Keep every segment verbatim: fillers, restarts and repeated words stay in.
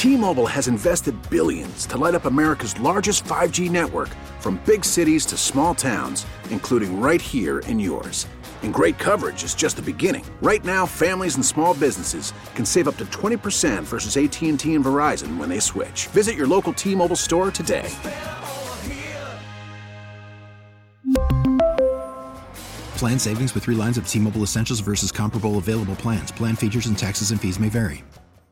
T-Mobile has invested billions to light up America's largest five G network, from big cities to small towns, including right here in yours. And great coverage is just the beginning. Right now, families and small businesses can save up to twenty percent versus A T and T and Verizon when they switch. Visit your local T-Mobile store today. Plan savings with three lines of T-Mobile Essentials versus comparable available plans. Plan features and taxes and fees may vary.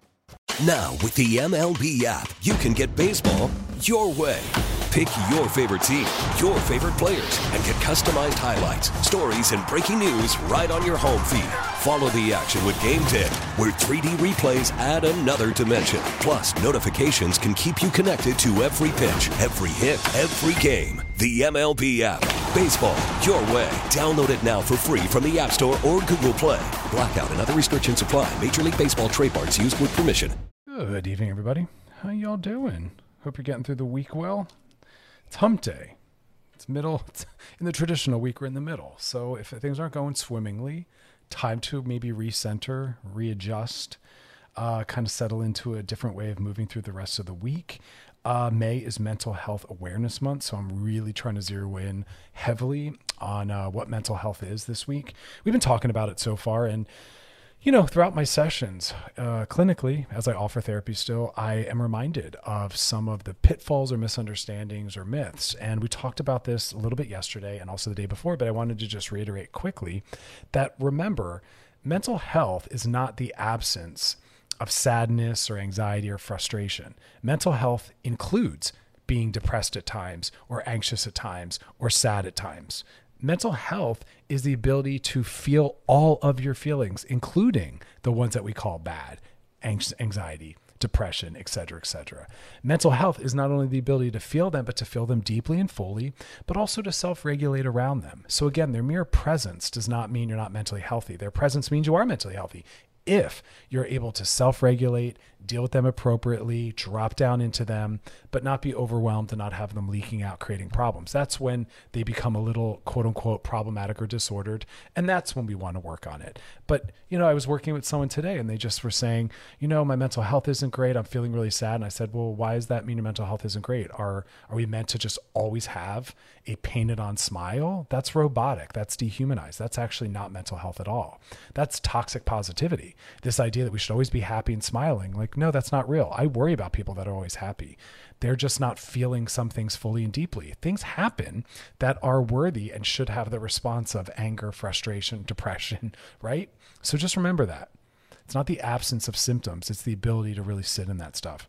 Now, with the M L B app, you can get baseball your way. Pick your favorite team, your favorite players, and get customized highlights, stories, and breaking news right on your home feed. Follow the action with Game Day, where three D replays add another dimension. Plus, notifications can keep you connected to every pitch, every hit, every game. The M L B app. Baseball your way. Download it now for free from the App Store or Google Play. Blackout and other restrictions apply. Major League Baseball trademarks used with permission. Good evening, everybody. How y'all doing? Hope you're getting through the week well. It's hump day. It's middle. It's in the traditional week, we're in the middle. So if things aren't going swimmingly, time to maybe recenter, readjust, uh, kind of settle into a different way of moving through the rest of the week. Uh, May is Mental Health Awareness Month, so I'm really trying to zero in heavily on uh, what mental health is this week. We've been talking about it so far, and you know, throughout my sessions, uh, clinically, as I offer therapy still, I am reminded of some of the pitfalls or misunderstandings or myths. And we talked about this a little bit yesterday and also the day before, but I wanted to just reiterate quickly that, remember, mental health is not the absence of sadness or anxiety or frustration. Mental health includes being depressed at times or anxious at times or sad at times. Mental health is the ability to feel all of your feelings, including the ones that we call bad, anxiety, depression, et cetera, et cetera. Mental health is not only the ability to feel them, but to feel them deeply and fully, but also to self-regulate around them. So again, their mere presence does not mean you're not mentally healthy. Their presence means you are mentally healthy. If you're able to self-regulate, deal with them appropriately, drop down into them, but not be overwhelmed and not have them leaking out, creating problems. That's when they become a little quote unquote problematic or disordered. And that's when we want to work on it. But, you know, I was working with someone today and they just were saying, you know, my mental health isn't great. I'm feeling really sad. And I said, well, why does that mean your mental health isn't great? Are, are we meant to just always have a painted on smile? That's robotic. That's dehumanized. That's actually not mental health at all. That's toxic positivity. This idea that we should always be happy and smiling, like, no, that's not real. I worry about people that are always happy. They're just not feeling some things fully and deeply. Things happen that are worthy and should have the response of anger, frustration, depression, right? So just remember that. It's not the absence of symptoms. It's the ability to really sit in that stuff.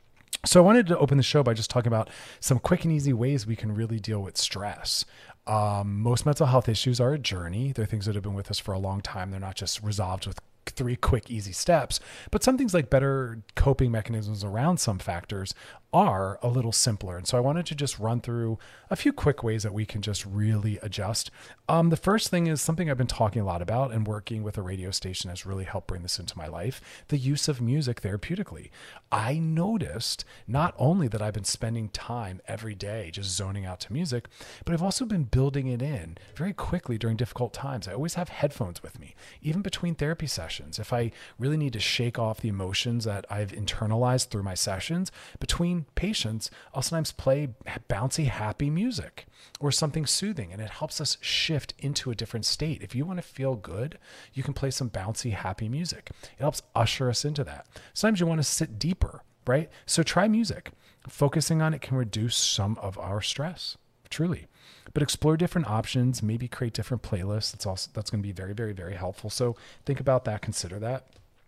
So I wanted to open the show by just talking about some quick and easy ways we can really deal with stress. Um, most mental health issues are a journey. They're things that have been with us for a long time. They're not just resolved with three quick, easy steps, but some things like better coping mechanisms around some factors are a little simpler. And so I wanted to just run through a few quick ways that we can just really adjust. Um, the first thing is something I've been talking a lot about, and working with a radio station has really helped bring this into my life: the use of music therapeutically. I noticed not only that I've been spending time every day just zoning out to music, but I've also been building it in very quickly during difficult times. I always have headphones with me, even between therapy sessions. If I really need to shake off the emotions that I've internalized through my sessions, between patients, I'll sometimes play bouncy, happy music or something soothing, and it helps us shift into a different state. If you want to feel good, you can play some bouncy, happy music. It helps usher us into that. Sometimes you want to sit deeper, right? So try music. Focusing on it can reduce some of our stress, truly. But explore different options, maybe create different playlists. That's also, that's going to be very, very, very helpful. So think about that, consider that.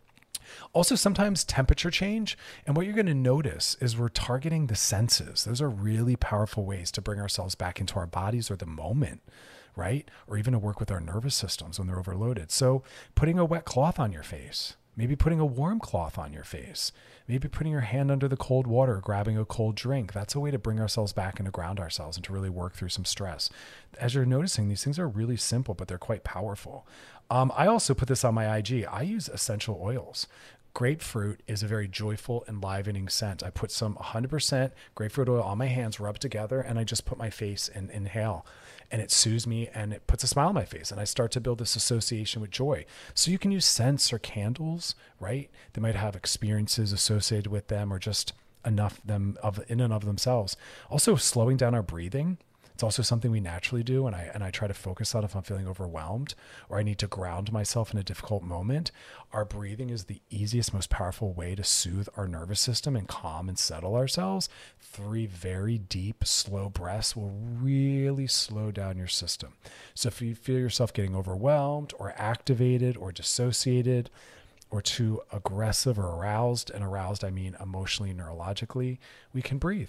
Also, sometimes temperature change, and what you're going to notice is we're targeting the senses. Those are really powerful ways to bring ourselves back into our bodies or the moment, right? Or even to work with our nervous systems when they're overloaded. So putting a wet cloth on your face, maybe putting a warm cloth on your face, maybe putting your hand under the cold water, grabbing a cold drink. That's a way to bring ourselves back and to ground ourselves and to really work through some stress. As you're noticing, these things are really simple, but they're quite powerful. Um, I also put this on my I G. I use essential oils. grapefruit is a very joyful, enlivening scent. I put some one hundred percent grapefruit oil on my hands, rub together, and I just put my face and inhale. And it soothes me and it puts a smile on my face. And I start to build this association with joy. So you can use scents or candles, right? They might have experiences associated with them or just enough them of in and of themselves. Also, slowing down our breathing. It's also something we naturally do, and I and I try to focus on if I'm feeling overwhelmed or I need to ground myself in a difficult moment. Our breathing is the easiest, most powerful way to soothe our nervous system and calm and settle ourselves. Three very deep, slow breaths will really slow down your system. So if you feel yourself getting overwhelmed or activated or dissociated or too aggressive or aroused, and aroused I mean emotionally, neurologically, we can breathe.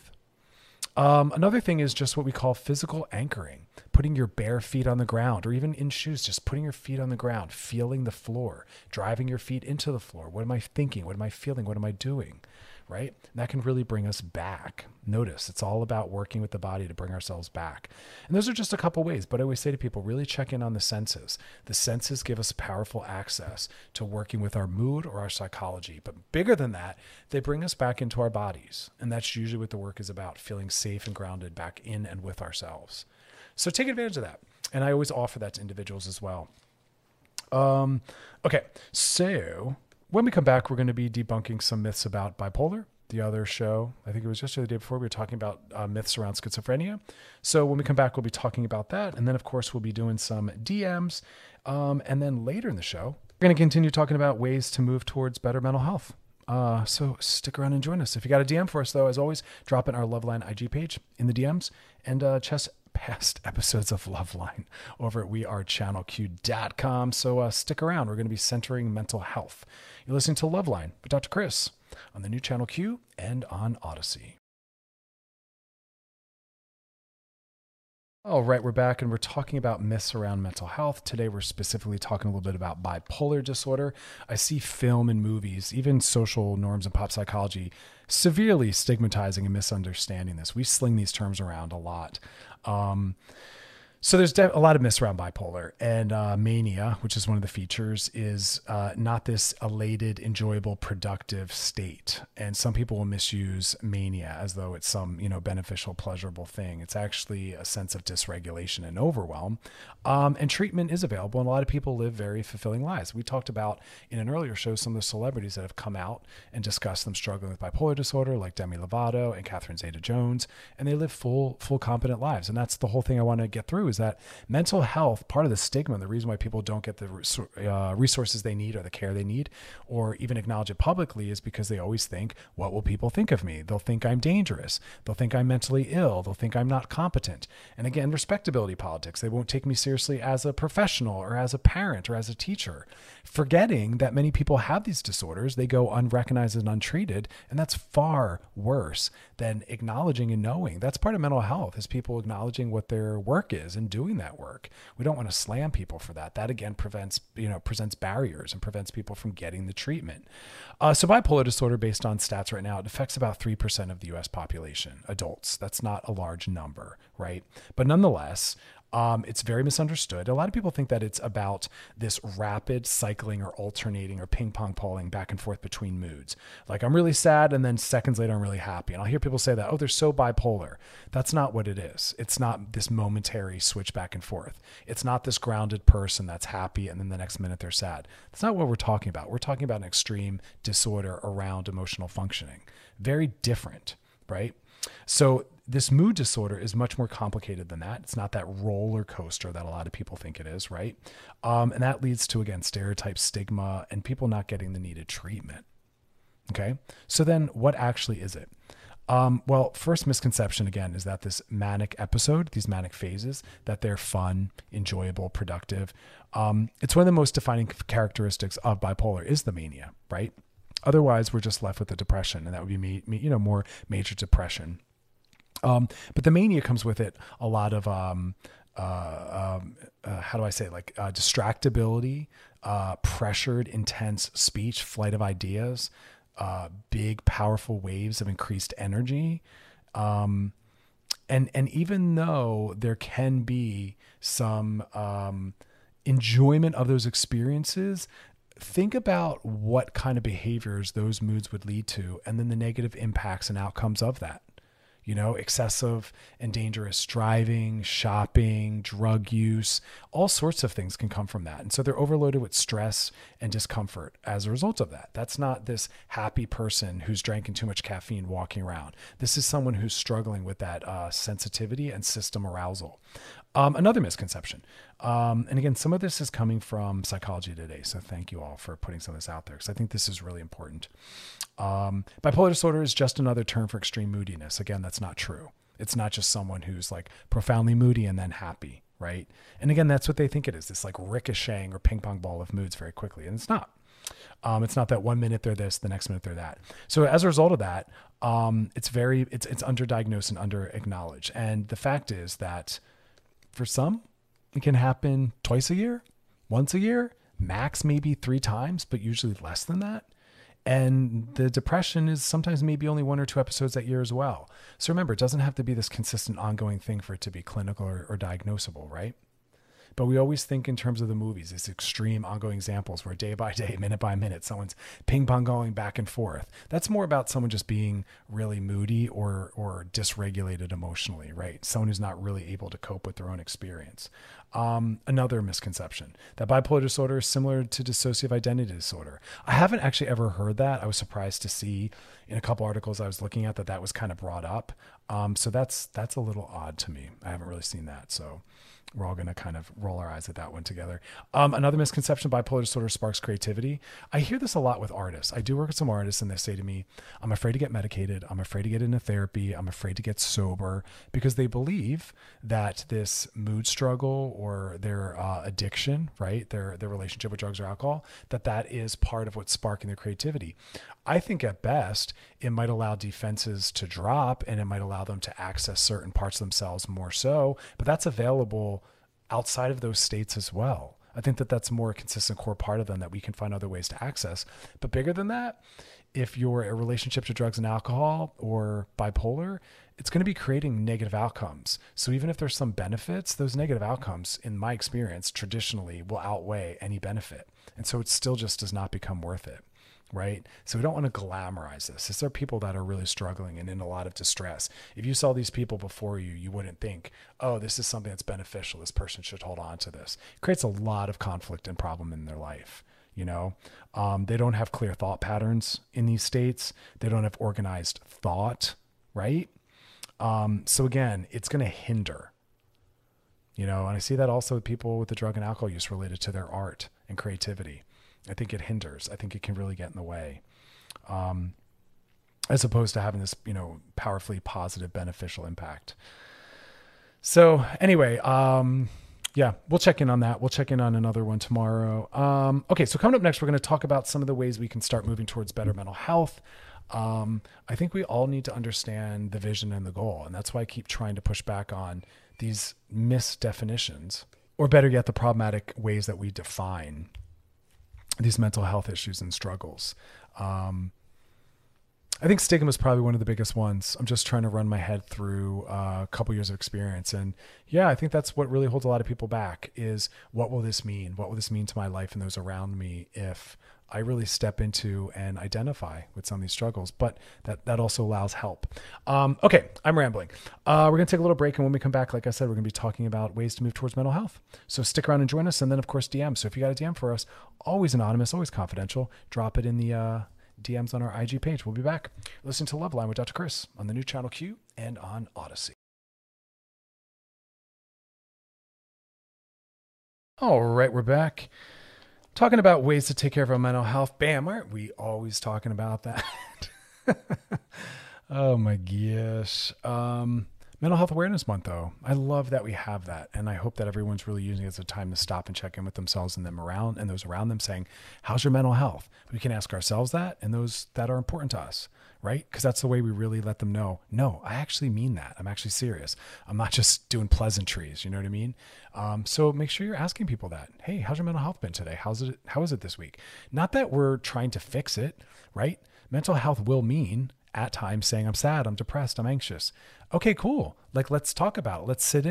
Um, another thing is just what we call physical anchoring, putting your bare feet on the ground or even in shoes, just putting your feet on the ground, feeling the floor, driving your feet into the floor. What am I thinking? What am I feeling? What am I doing? Right? And that can really bring us back. Notice it's all about working with the body to bring ourselves back. And those are just a couple ways, but I always say to people, really check in on the senses. The senses give us powerful access to working with our mood or our psychology. But bigger than that, they bring us back into our bodies. And that's usually what the work is about, feeling safe and grounded back in and with ourselves. So take advantage of that. And I always offer that to individuals as well. Um, okay, so when we come back, we're going to be debunking some myths about bipolar. The other show, I think it was yesterday, the day before, we were talking about uh, myths around schizophrenia. So when we come back, we'll be talking about that. And then, of course, we'll be doing some D Ms. Um, and then later in the show, we're going to continue talking about ways to move towards better mental health. Uh, so stick around and join us. If you got a D M for us, though, as always, drop in our Loveline I G page in the D Ms and uh, chest past episodes of Loveline over at we are channel q dot com. So uh, stick around. We're going to be centering mental health. You're listening to Loveline with Doctor Chris on the new Channel Q and on Odyssey. All right, we're back and we're talking about myths around mental health. Today, we're specifically talking a little bit about bipolar disorder. I see film and movies, even social norms and pop psychology, severely stigmatizing and misunderstanding this. We sling these terms around a lot. Um, So there's a lot of myths around bipolar, and uh, mania, which is one of the features, is uh, not this elated, enjoyable, productive state. And some people will misuse mania as though it's some, you know, beneficial, pleasurable thing. It's actually a sense of dysregulation and overwhelm. Um, and treatment is available, and a lot of people live very fulfilling lives. We talked about in an earlier show some of the celebrities that have come out and discussed them struggling with bipolar disorder, like Demi Lovato and Catherine Zeta-Jones, and they live full, full, competent lives. And that's the whole thing I want to get through. Is that mental health, part of the stigma, the reason why people don't get the uh, resources they need or the care they need, or even acknowledge it publicly, is because they always think, what will people think of me? They'll think I'm dangerous. They'll think I'm mentally ill. They'll think I'm not competent. And again, respectability politics. They won't take me seriously as a professional or as a parent or as a teacher, forgetting that many people have these disorders. They go unrecognized and untreated, and that's far worse than acknowledging and knowing. That's part of mental health, is people acknowledging what their work is and doing that work. We don't want to slam people for that. That again prevents, you know, presents barriers and prevents people from getting the treatment. Uh, so bipolar disorder, based on stats right now, it affects about three percent of the U S population, adults. That's not a large number, right? But nonetheless, Um, it's very misunderstood. A lot of people think that it's about this rapid cycling or alternating or ping pong pulling back and forth between moods. Like, I'm really sad, and then seconds later I'm really happy. And I'll hear people say that, oh, they're so bipolar. That's not what it is. It's not this momentary switch back and forth. It's not this grounded person that's happy and then the next minute they're sad. That's not what we're talking about. We're talking about an extreme disorder around emotional functioning. Very different, right? So this mood disorder is much more complicated than that. It's not that roller coaster that a lot of people think it is, right? Um, and that leads to, again, stereotype, stigma, and people not getting the needed treatment. Okay. So then what actually is it? Um, well, first misconception, again, is that this manic episode, these manic phases, that they're fun, enjoyable, productive. Um, it's one of the most defining characteristics of bipolar is the mania, right? Otherwise, we're just left with the depression, and that would be, me, me, you know, more major depression. Um, but the mania comes with it a lot of, um, uh, um, uh, how do I say it? Like uh, distractibility, uh, pressured, intense speech, flight of ideas, uh, big, powerful waves of increased energy. Um, and, and even though there can be some um, enjoyment of those experiences, think about what kind of behaviors those moods would lead to, and then the negative impacts and outcomes of that. You know, excessive and dangerous driving, shopping, drug use, all sorts of things can come from that. And so they're overloaded with stress and discomfort as a result of that. That's not this happy person who's drinking too much caffeine walking around. This is someone who's struggling with that uh, sensitivity and system arousal. Um, another misconception. Um, and again, some of this is coming from Psychology Today. So thank you all for putting some of this out there, because I think this is really important. Um, bipolar disorder is just another term for extreme moodiness. Again, that's not true. It's not just someone who's like profoundly moody and then happy, right? And again, that's what they think it is, this like ricocheting or ping pong ball of moods very quickly. And it's not. Um, it's not that one minute they're this, the next minute they're that. So as a result of that, um, it's very, it's, it's underdiagnosed and under acknowledged. And the fact is that for some, it can happen twice a year, once a year, max maybe three times, but usually less than that. And the depression is sometimes maybe only one or two episodes that year as well. So remember, it doesn't have to be this consistent ongoing thing for it to be clinical or, or diagnosable, right? But we always think in terms of the movies, these extreme ongoing examples where day by day, minute by minute, someone's ping pong going back and forth. That's more about someone just being really moody or or dysregulated emotionally, right? Someone who's not really able to cope with their own experience. Um, another misconception, that bipolar disorder is similar to dissociative identity disorder. I haven't actually ever heard that. I was surprised to see in a couple articles I was looking at that that was kind of brought up. Um, so that's that's a little odd to me. I haven't really seen that. So we're all going to kind of roll our eyes at that one together. Um, another misconception, bipolar disorder sparks creativity. I hear this a lot with artists. I do work with some artists and they say to me, I'm afraid to get medicated. I'm afraid to get into therapy. I'm afraid to get sober, because they believe that this mood struggle or their uh, addiction, right? Their, their relationship with drugs or alcohol, that that is part of what's sparking their creativity. I think at best, it might allow defenses to drop and it might allow them to access certain parts of themselves more so, but that's available outside of those states as well. I think that that's a more consistent core part of them that we can find other ways to access. But bigger than that, if you're a relationship to drugs and alcohol or bipolar, it's going to be creating negative outcomes. So even if there's some benefits, those negative outcomes, in my experience, traditionally will outweigh any benefit. And so it still just does not become worth it. Right? So we don't want to glamorize this. These are people that are really struggling and in a lot of distress. If you saw these people before you, you wouldn't think, oh, this is something that's beneficial. This person should hold on to this. It creates a lot of conflict and problem in their life. You know, um, they don't have clear thought patterns in these states. They don't have organized thought, right? Um, so again, it's going to hinder, you know, and I see that also with people with the drug and alcohol use related to their art and creativity. I think it hinders. I think it can really get in the way, um, as opposed to having this, you know, powerfully positive, beneficial impact. So anyway, um, yeah, we'll check in on that. We'll check in on another one tomorrow. Um, okay, so coming up next, we're going to talk about some of the ways we can start moving towards better mental health. Um, I think we all need to understand the vision and the goal, and that's why I keep trying to push back on these misdefinitions, or better yet, the problematic ways that we define these mental health issues and struggles. Um, I think stigma is probably one of the biggest ones. I'm just trying to run my head through uh, a couple years of experience. And yeah, I think that's what really holds a lot of people back is, what will this mean? What will this mean to my life and those around me if I really step into and identify with some of these struggles? But that, that also allows help. Um, okay, I'm rambling. Uh, we're going to take a little break. And when we come back, like I said, we're going to be talking about ways to move towards mental health. So stick around and join us. And then, of course, D M. So if you got a D M for us, always anonymous, always confidential, drop it in the uh, D Ms on our I G page. We'll be back. Listen to Loveline with Doctor Chris on the new channel Q and on Odyssey. All right, we're back. Talking about ways to take care of our mental health. Bam, aren't we always talking about that? Oh my gosh. Um, Mental Health Awareness Month, though. I love that we have that. And I hope that everyone's really using it as a time to stop and check in with themselves and them around and those around them, saying, how's your mental health? We can ask ourselves that and those that are important to us, right? Because that's the way we really let them know, no, I actually mean that. I'm actually serious. I'm not just doing pleasantries. You know what I mean? Um, so make sure you're asking people that. Hey, how's your mental health been today? How's it? How is it this week? Not that we're trying to fix it, right? Mental health will mean at times saying, I'm sad, I'm depressed, I'm anxious. Okay, cool. Like, let's talk about it. Let's sit in it.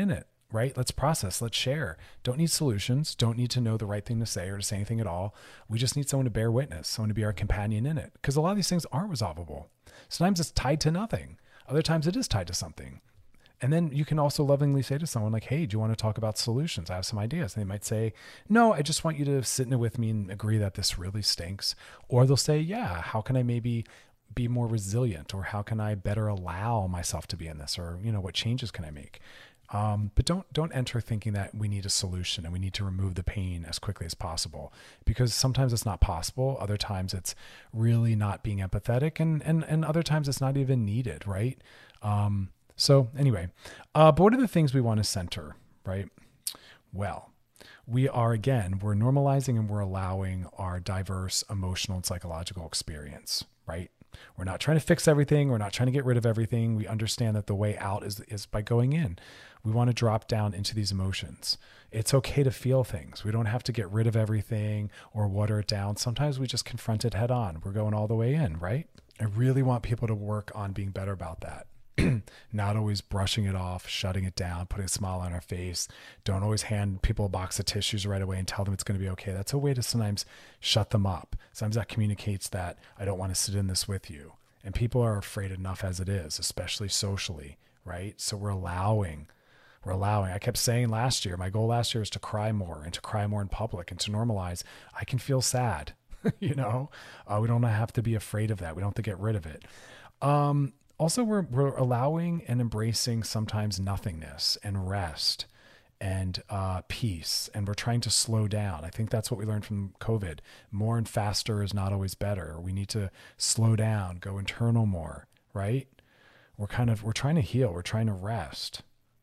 right? Let's process, let's share. Don't need solutions, don't need to know the right thing to say or to say anything at all. We just need someone to bear witness, someone to be our companion in it. Because a lot of these things aren't resolvable. Sometimes it's tied to nothing. Other times it is tied to something. And then you can also lovingly say to someone like, hey, do you want to talk about solutions? I have some ideas. And they might say, no, I just want you to sit in it with me and agree that this really stinks. Or they'll say, yeah, how can I maybe be more resilient? Or how can I better allow myself to be in this? Or, you know, what changes can I make? Um, but don't, don't enter thinking that we need a solution and we need to remove the pain as quickly as possible, because sometimes it's not possible. Other times it's really not being empathetic, and, and, and other times it's not even needed. Right. Um, So anyway, uh, but what are the things we want to center, right? Well, we are, again, we're normalizing and we're allowing our diverse emotional and psychological experience, right? We're not trying to fix everything. We're not trying to get rid of everything. We understand that the way out is, is by going in. We want to drop down into these emotions. It's okay to feel things. We don't have to get rid of everything or water it down. Sometimes we just confront it head on. We're going all the way in, right? I really want people to work on being better about that. Not always brushing it off, shutting it down, putting a smile on our face. Don't always hand people a box of tissues right away and tell them it's going to be okay. That's a way to sometimes shut them up. Sometimes that communicates that I don't want to sit in this with you. And people are afraid enough as it is, especially socially, right? So we're allowing, we're allowing. I kept saying last year, my goal last year is to cry more and to cry more in public and to normalize. I can feel sad, you know, uh, we don't have to be afraid of that. We don't have to get rid of it. Um, Also, we're we're allowing and embracing sometimes nothingness and rest and uh, peace, and we're trying to slow down. I think that's what we learned from COVID. More and faster is not always better. We need to slow down, go internal more, right? We're kind of, we're trying to heal. We're trying to rest.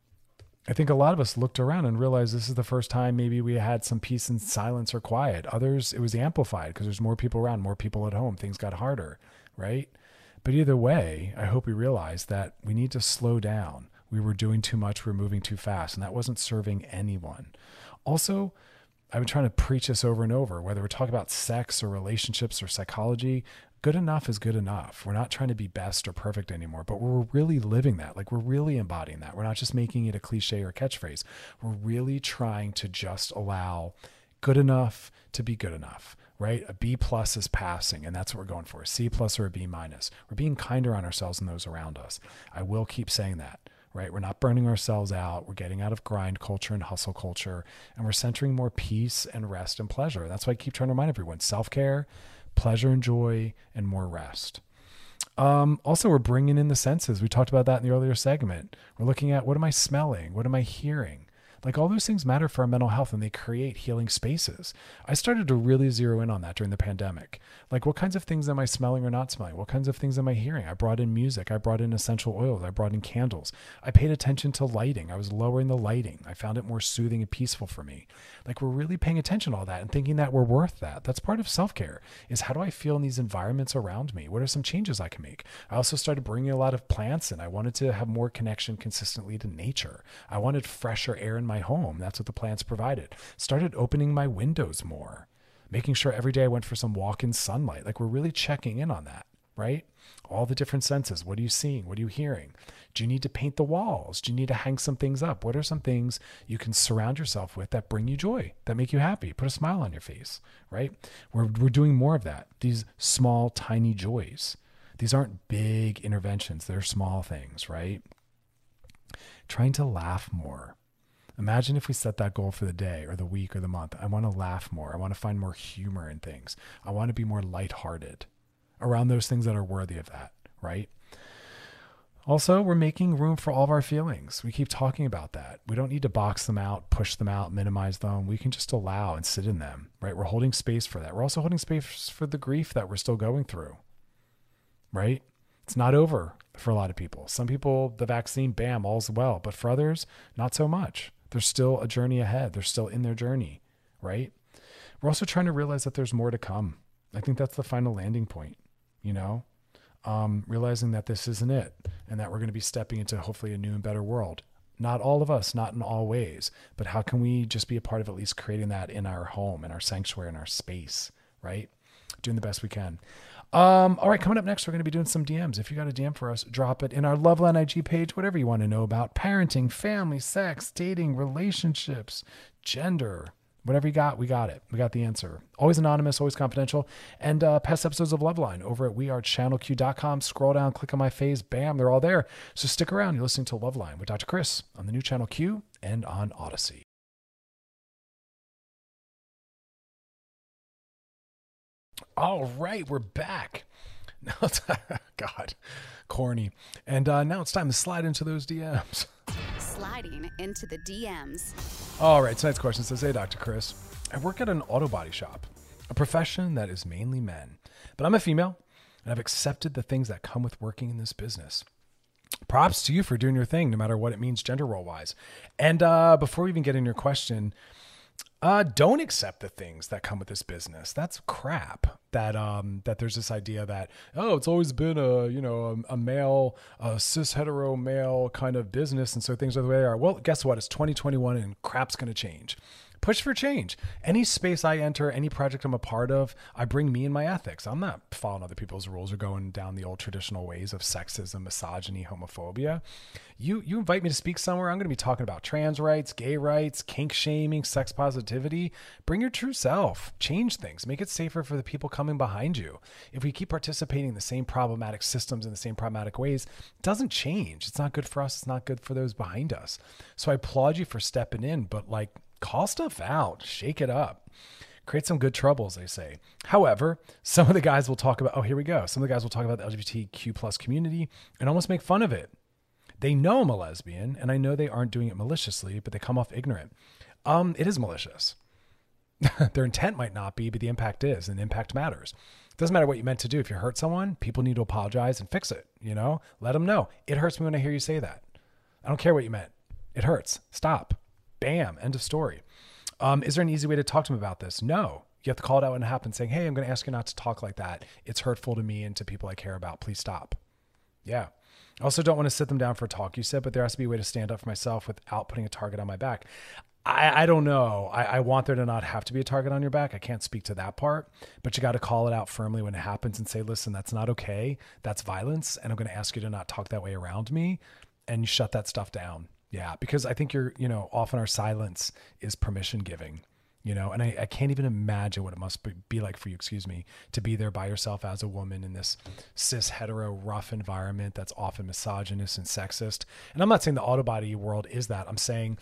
I think a lot of us looked around and realized this is the first time maybe we had some peace and silence or quiet. Others, it was amplified because there's more people around, more people at home. Things got harder, right? But either way, I hope we realize that we need to slow down. We were doing too much. We were moving too fast, and that wasn't serving anyone. Also, I've been trying to preach this over and over, whether we're talking about sex or relationships or psychology, good enough is good enough. We're not trying to be best or perfect anymore, but we're really living that. Like, we're really embodying that. We're not just making it a cliche or a catchphrase. We're really trying to just allow good enough to be good enough. Right? A B plus is passing, and that's what we're going for. A C plus or a B minus. We're being kinder on ourselves and those around us. I will keep saying that, right? We're not burning ourselves out. We're getting out of grind culture and hustle culture, and we're centering more peace and rest and pleasure. That's why I keep trying to remind everyone, self-care, pleasure and joy, and more rest. Um, also, we're bringing in the senses. We talked about that in the earlier segment. We're looking at, what am I smelling? What am I hearing? Like, all those things matter for our mental health, and they create healing spaces. I started to really zero in on that during the pandemic. Like, what kinds of things am I smelling or not smelling? What kinds of things am I hearing? I brought in music. I brought in essential oils. I brought in candles. I paid attention to lighting. I was lowering the lighting. I found it more soothing and peaceful for me. Like, we're really paying attention to all that and thinking that we're worth that. That's part of self-care, is how do I feel in these environments around me? What are some changes I can make? I also started bringing a lot of plants in. I wanted to have more connection consistently to nature. I wanted fresher air in my home. That's what the plants provided. Started opening my windows more, making sure every day I went for some walk in sunlight. Like, we're really checking in on that, right? All the different senses. What are you seeing? What are you hearing? Do you need to paint the walls? Do you need to hang some things up? What are some things you can surround yourself with that bring you joy, that make you happy? Put a smile on your face, right? We're, we're doing more of that. These small, tiny joys. These aren't big interventions. They're small things, right? Trying to laugh more. Imagine if we set that goal for the day or the week or the month. I want to laugh more. I want to find more humor in things. I want to be more lighthearted around those things that are worthy of that, right? Also, we're making room for all of our feelings. We keep talking about that. We don't need to box them out, push them out, minimize them. We can just allow and sit in them, right? We're holding space for that. We're also holding space for the grief that we're still going through, right? It's not over for a lot of people. Some people, the vaccine, bam, all's well. But for others, not so much. There's still a journey ahead. They're still in their journey, right? We're also trying to realize that there's more to come. I think that's the final landing point, you know, um, realizing that this isn't it and that we're going to be stepping into hopefully a new and better world. Not all of us, not in all ways, but how can we just be a part of at least creating that in our home, in our sanctuary, in our space, right? Doing the best we can. Um, all right, coming up next, we're going to be doing some D Ms. If you got a D M for us, drop it in our Loveline I G page, whatever you want to know about parenting, family, sex, dating, relationships, gender, whatever you got, we got it. We got the answer. Always anonymous, always confidential. And uh, past episodes of Loveline over at we are channel q dot com. Scroll down, click on my face, bam, they're all there. So stick around. You're listening to Loveline with Doctor Chris on the new Channel Q and on Odyssey. All right, we're back. Now it's, God, corny. And uh, now it's time to slide into those D Ms. Sliding into the D Ms. All right, tonight's question says, hey, Doctor Chris, I work at an auto body shop, a profession that is mainly men, but I'm a female, and I've accepted the things that come with working in this business. Props to you for doing your thing, no matter what it means gender role-wise. And uh, before we even get in your question, Uh, don't accept the things that come with this business. That's crap. That um, that there's this idea that, oh, it's always been a, you know, a, a male, a cis hetero male kind of business, and so things are the way they are. Well, guess what? It's twenty twenty-one, and crap's going to change. Push for change. Any space I enter, any project I'm a part of, I bring me and my ethics. I'm not following other people's rules or going down the old traditional ways of sexism, misogyny, homophobia. You you invite me to speak somewhere, I'm going to be talking about trans rights, gay rights, kink shaming, sex positivity. Bring your true self. Change things. Make it safer for the people coming behind you. If we keep participating in the same problematic systems in the same problematic ways, it doesn't change. It's not good for us. It's not good for those behind us. So I applaud you for stepping in, but like, call stuff out, shake it up, create some good troubles, they say. However, some of the guys will talk about, oh, here we go. Some of the guys will talk about the L G B T Q plus community and almost make fun of it. They know I'm a lesbian, and I know they aren't doing it maliciously, but they come off ignorant. Um, it is malicious. Their intent might not be, but the impact is, and impact matters. It doesn't matter what you meant to do. If you hurt someone, people need to apologize and fix it. You know, let them know. It hurts me when I hear you say that. I don't care what you meant. It hurts. Stop. Bam. End of story. Um, is there an easy way to talk to them about this? No. You have to call it out when it happens, saying, hey, I'm going to ask you not to talk like that. It's hurtful to me and to people I care about. Please stop. Yeah. I also don't want to sit them down for a talk, you said, but there has to be a way to stand up for myself without putting a target on my back. I, I don't know. I, I want there to not have to be a target on your back. I can't speak to that part, but you got to call it out firmly when it happens and say, listen, that's not okay. That's violence. And I'm going to ask you to not talk that way around me, and you shut that stuff down. Yeah. Because I think you're, you know, often our silence is permission giving, you know, and I, I can't even imagine what it must be, be like for you, excuse me, to be there by yourself as a woman in this cis hetero rough environment that's often misogynist and sexist. And I'm not saying the auto body world is that. I'm saying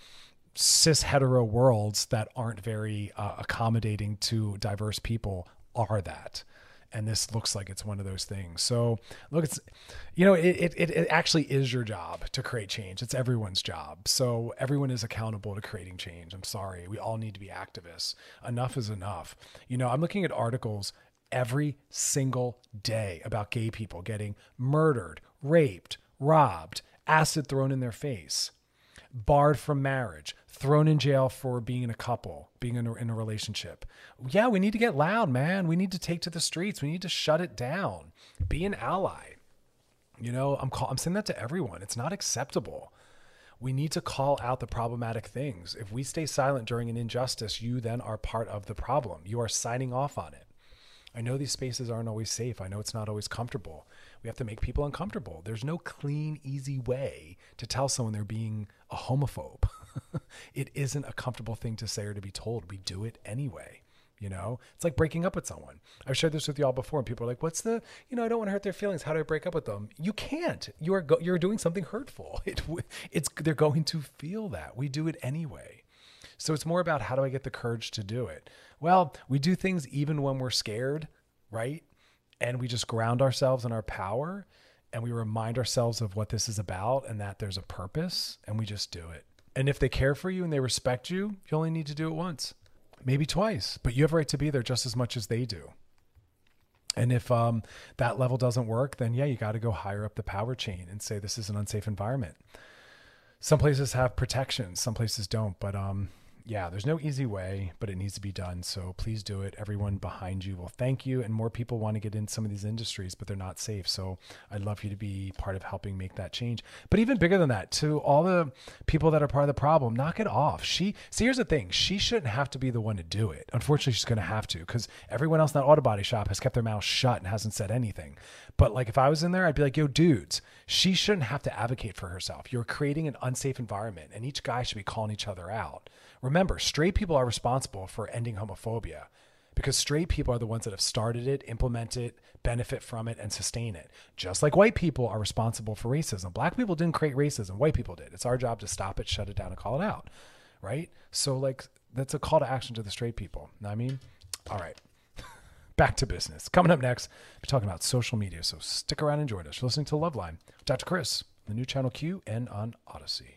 cis hetero worlds that aren't very uh, accommodating to diverse people are that. And this looks like it's one of those things. So look, it's, you know, it, it, it actually is your job to create change. It's everyone's job. So everyone is accountable to creating change. I'm sorry. We all need to be activists. Enough is enough. You know, I'm looking at articles every single day about gay people getting murdered, raped, robbed, acid thrown in their face, barred from marriage, thrown in jail for being in a couple, being in a, in a relationship. Yeah, we need to get loud, man. We need to take to the streets. We need to shut it down. Be an ally. You know, I'm call, I'm saying that to everyone. It's not acceptable. We need to call out the problematic things. If we stay silent during an injustice, you then are part of the problem. You are signing off on it. I know these spaces aren't always safe. I know it's not always comfortable. We have to make people uncomfortable. There's no clean, easy way to tell someone they're being a homophobe. It isn't a comfortable thing to say or to be told. We do it anyway. You know, it's like breaking up with someone. I've shared this with y'all before, and people are like, what's the, you know, I don't want to hurt their feelings. How do I break up with them? You can't. You are, go- you're doing something hurtful. It, it's, they're going to feel that. We do it anyway. So it's more about how do I get the courage to do it? Well, we do things even when we're scared, right? And we just ground ourselves in our power, and we remind ourselves of what this is about and that there's a purpose, and we just do it. And if they care for you and they respect you, you only need to do it once, maybe twice, but you have a right to be there just as much as they do. And if um, that level doesn't work, then yeah, you got to go higher up the power chain and say, this is an unsafe environment. Some places have protections, some places don't, but um, yeah, there's no easy way, but it needs to be done. So please do it. Everyone behind you will thank you. And more people want to get in some of these industries, but they're not safe. So I'd love you to be part of helping make that change. But even bigger than that, to all the people that are part of the problem, knock it off. She, see, here's the thing. She shouldn't have to be the one to do it. Unfortunately, she's going to have to, because everyone else in that auto body shop has kept their mouth shut and hasn't said anything. But like, if I was in there, I'd be like, yo, dudes, she shouldn't have to advocate for herself. You're creating an unsafe environment, and each guy should be calling each other out. Remember, straight people are responsible for ending homophobia, because straight people are the ones that have started it, implement it, benefit from it, and sustain it. Just like white people are responsible for racism. Black people didn't create racism. White people did. It's our job to stop it, shut it down, and call it out. Right? So like, that's a call to action to the straight people. Know what I mean? All right. Back to business. Coming up next, we're talking about social media. So stick around and join us. You're listening to Loveline with Doctor Chris, the new Channel Q and on Odyssey.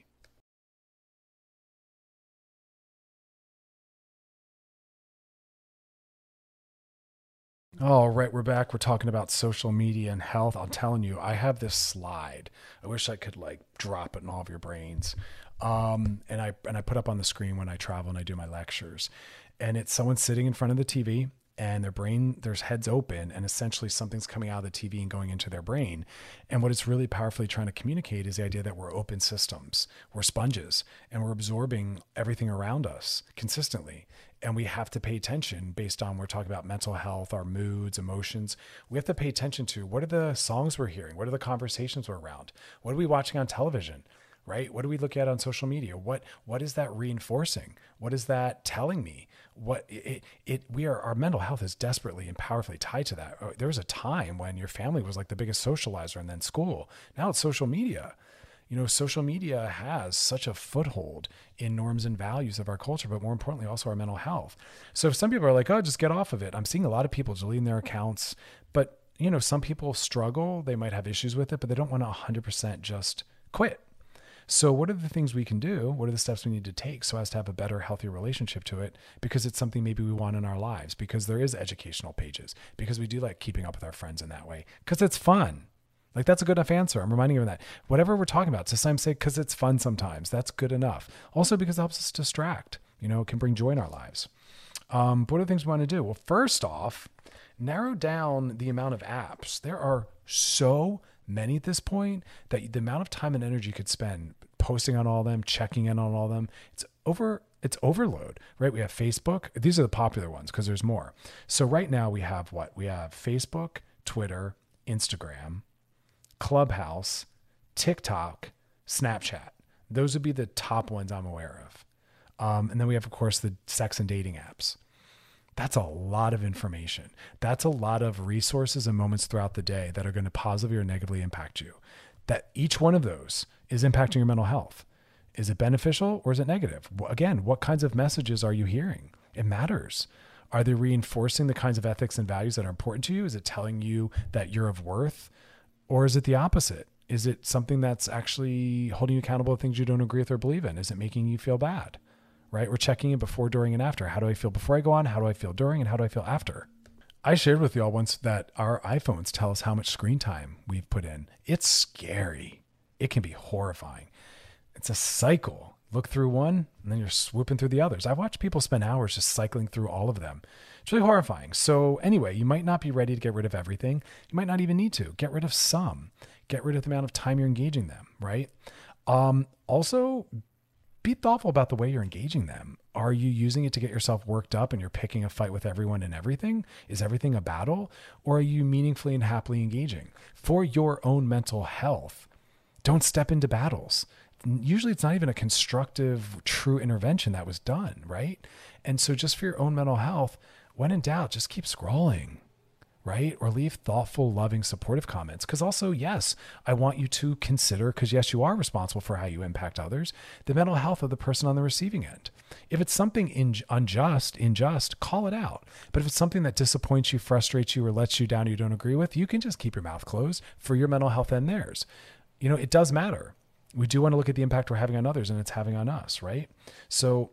All right, we're back. We're talking about social media and health. I'm telling you, I have this slide. I wish I could like drop it in all of your brains. Um, and I and I put up on the screen when I travel and I do my lectures. And it's someone sitting in front of the T V, and their brain, their head's open, and essentially something's coming out of the T V and going into their brain. And what it's really powerfully trying to communicate is the idea that we're open systems, we're sponges, and we're absorbing everything around us consistently. And we have to pay attention based on, we're talking about mental health, our moods, emotions. We have to pay attention to, what are the songs we're hearing? What are the conversations we're around? What are we watching on television? Right? What do we look at on social media? What, what is that reinforcing? What is that telling me? What it, it, we are, our mental health is desperately and powerfully tied to that. There was a time when your family was like the biggest socializer, and then school. Now it's social media. You know, social media has such a foothold in norms and values of our culture, but more importantly, also our mental health. So if some people are like, oh, just get off of it. I'm seeing a lot of people deleting their accounts, but you know, some people struggle, they might have issues with it, but they don't want to one hundred percent just quit. So what are the things we can do? What are the steps we need to take so as to have a better, healthier relationship to it? Because it's something maybe we want in our lives, because there is educational pages, because we do like keeping up with our friends in that way, because it's fun. Like, that's a good enough answer. I'm reminding you of that. Whatever we're talking about, to some say, because it's fun sometimes, that's good enough. Also because it helps us distract, you know, it can bring joy in our lives. Um, but what are the things we want to do? Well, first off, narrow down the amount of apps. There are so many at this point that the amount of time and energy you could spend posting on all of them, checking in on all of them, it's over, it's overload, right? We have Facebook. These are the popular ones because there's more. So right now we have what? We have Facebook, Twitter, Instagram, Clubhouse, TikTok, Snapchat. Those would be the top ones I'm aware of. Um, and then we have, of course, the sex and dating apps. That's a lot of information. That's a lot of resources and moments throughout the day that are going to positively or negatively impact you. That each one of those is impacting your mental health. Is it beneficial or is it negative? Again, what kinds of messages are you hearing? It matters. Are they reinforcing the kinds of ethics and values that are important to you? Is it telling you that you're of worth? Or is it the opposite? Is it something that's actually holding you accountable to things you don't agree with or believe in? Is it making you feel bad? Right? We're checking in before, during, and after. How do I feel before I go on? How do I feel during? And how do I feel after? I shared with y'all once that our iPhones tell us how much screen time we've put in. It's scary. It can be horrifying. It's a cycle. Look through one, and then you're swooping through the others. I've watched people spend hours just cycling through all of them. It's really horrifying. So anyway, you might not be ready to get rid of everything. You might not even need to. Get rid of some. Get rid of the amount of time you're engaging them, right? Um, also, be thoughtful about the way you're engaging them. Are you using it to get yourself worked up and you're picking a fight with everyone and everything? Is everything a battle? Or are you meaningfully and happily engaging? For your own mental health, don't step into battles. Usually it's not even a constructive, true intervention that was done, right? And so just for your own mental health, when in doubt, just keep scrolling, right? Or leave thoughtful, loving, supportive comments. Because also, yes, I want you to consider, because yes, you are responsible for how you impact others, the mental health of the person on the receiving end. If it's something in, unjust, unjust, call it out. But if it's something that disappoints you, frustrates you, or lets you down, you don't agree with, you can just keep your mouth closed for your mental health and theirs. You know, it does matter. We do want to look at the impact we're having on others, and it's having on us, right? So